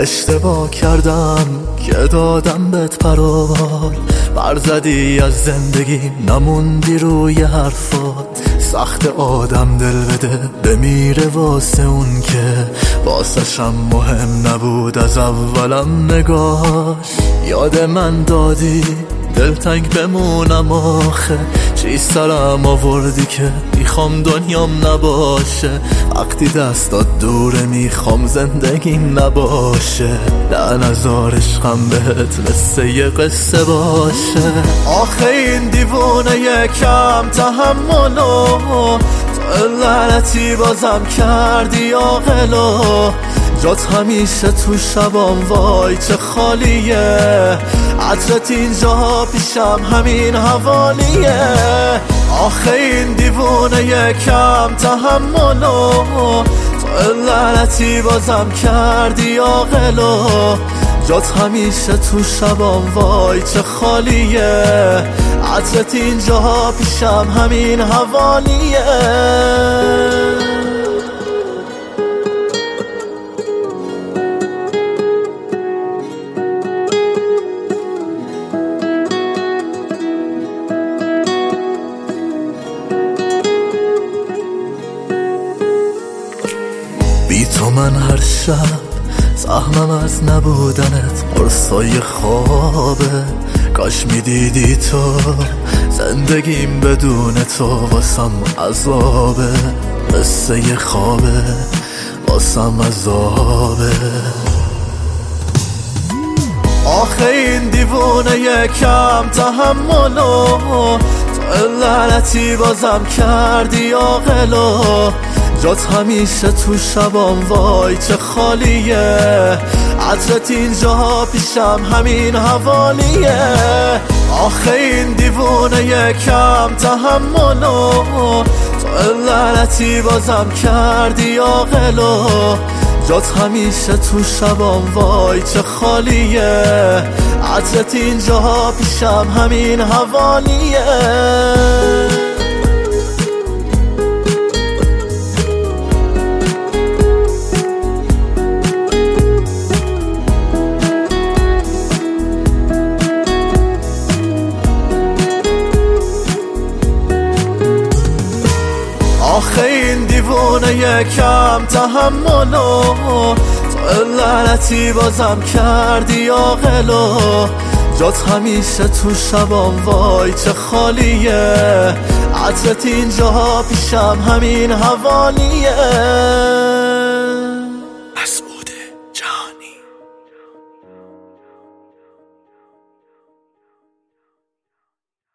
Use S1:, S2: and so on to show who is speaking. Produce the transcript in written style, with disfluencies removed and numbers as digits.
S1: اشتباه کردم که دادم بهت پرال، برزدی از زندگی نموندی روی حرفات. سخت آدم دل بده بمیره واسه اون که واسهشم مهم نبود از اولم نگاهش. یاد من دادی دلتنگ بمونم آخه، چی سرم آوردی که میخوام دنیام نباشه. وقتی دستات دوره میخوام زندگیم نباشه. نه نزار عشقم بهت مثل یه قصه باشه. آخه این دیوونه یکم تحملو، تو لعنتی بازم کردی عاقلو. جات همیشه تو شبام وای چه خالیه، عطرت اینجا پیشم همین حوالیه. آخه این دیوونه یکم تحملو، تو لعنتی بازم کردی عاقلو. جات همیشه تو شبام وای چه خالیه، عطرت اینجا پیشم همین حوالیه. بی تو من هر شب سهمم از نبودنت قرصای خوابه. کاش میدیدی تو زندگیم بدون تو واسم عذابه، مثل یه خوابه واسم عذابه. آخه این دیوونه یکم تحملو، تو لعنتی بازم کردی عاقلو. جات همیشه تو شبام وای چه خالیه، عطرت اینجا پیشم همین حوالیه. آخه این دیوونه یکم تحملو، تو لعنتی بازم کردی عاقلو. جات همیشه تو شبام وای چه خالیه، عطرت اینجا پیشم همین حوالیه. آخه این دیوونه یکم تحملو، تو لعنتی بازم کردی عاقلو. جات همیشه تو شبام وای چه خالیه، عطرت اینجا پیشم همین حوالیه.